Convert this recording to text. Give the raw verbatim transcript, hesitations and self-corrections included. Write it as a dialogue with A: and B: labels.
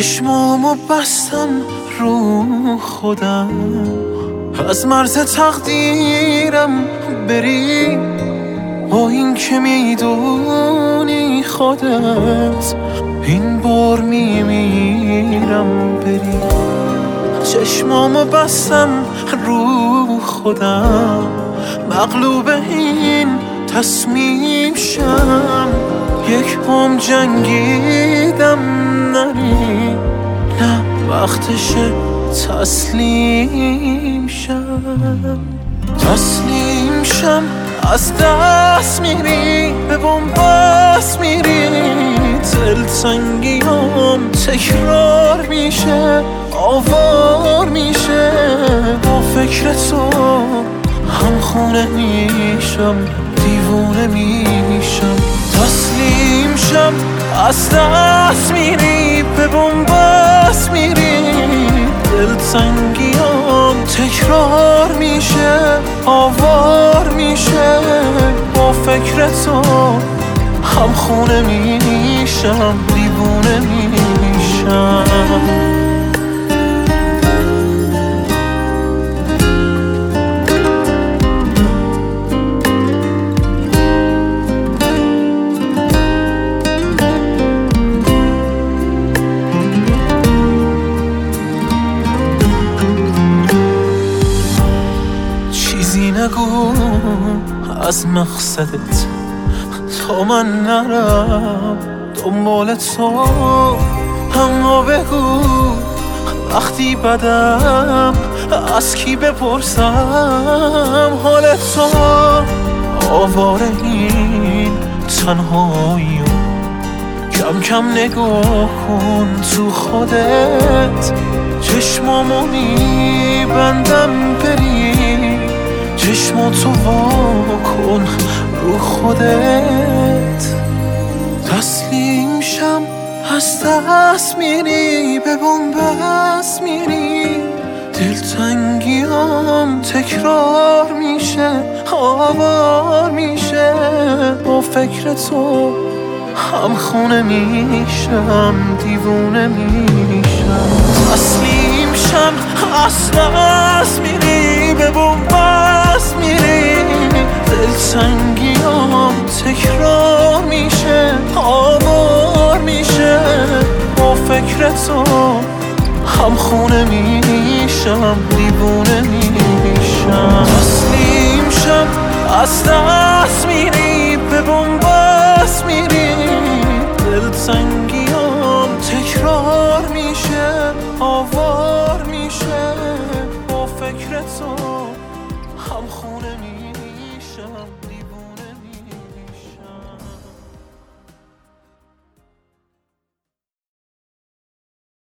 A: چشمامو بستم رو خودم، از مرز تقدیرم بری، با این که میدونی خودت این بار میمیرم بری. چشمامو بستم رو خودم، مغلوب این تصمیم شم، یک هم جنگیدم نری، نه وقتشه تسلیم شم. تسلیم شم از دست میری، به بنبست میری، دلتنگیام تکرار میشه، آوار میشه، با فکر تو هم خونه میشم، دیوونه میشم. تسلیم شم از دست میری، به بنبست میری، دلتنگیام تکرار میشه، آوار میشه، با فکر تو هم خونه میشم، دیوونه میشم. نگو از مقصدت تا من نرم دنبال تو، اما بگو وقتی بدم از کی بپرسم حال تو. آواره این تنهایی، کم کم نگاه کن تو خودت، چشمامو میبندم بری، چشماتو وا کن رو خودت. تسلیم شم از دست میری، به بنبست میری، دلتنگیام تکرار میشه، آوار میشه، با فکر تو هم خونه میشم، دیوونه میشم. تسلیم شم از دست میری، به بنبست میری، دلتنگیام تکرار میشه، آوار میشه، با فکر تو هم خونه میشم، دیوونه میشم. تسلیم شم از دست میری، به بنبست میری، دلتنگیام تکرار میشه، آوار میشه، با فکر تو هم خونه میشم.